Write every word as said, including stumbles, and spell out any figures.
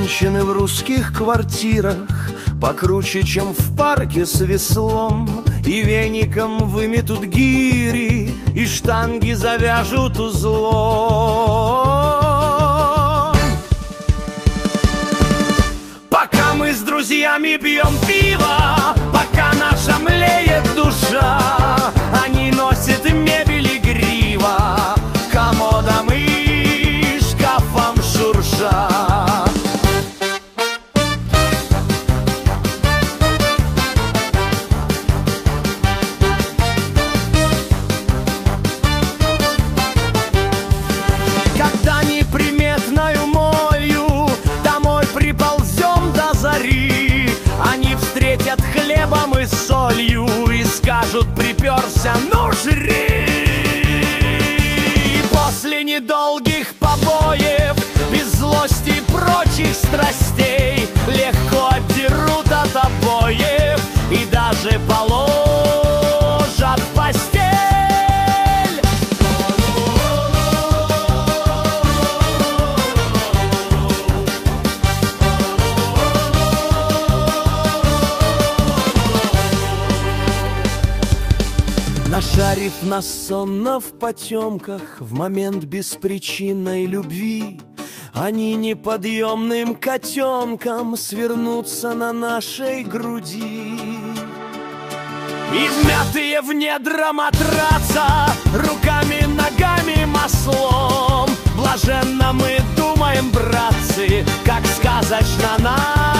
Женщины в русских квартирах покруче, чем в парке с веслом, и веником выметут гири, и штанги завяжут узлом. Пока мы с друзьями пьем пиво, пока наша млеет душа, они носят мебель игриво, комодом и шкафом шурша. Когда неприметною молью домой приползем до зари, они встретят хлебом и солью и скажут: приперся, ну жри. После недолгих побоев, без злости и прочих страстей, легко отдерут от обоев и даже положат в постель. Нашарив нас сонно в потемках, в момент беспричинной любви, они неподъемным котенком свернутся на нашей груди. И вмятые в недра матраца, руками, ногами, маслом, блаженно мы думаем, братцы, как сказочно нам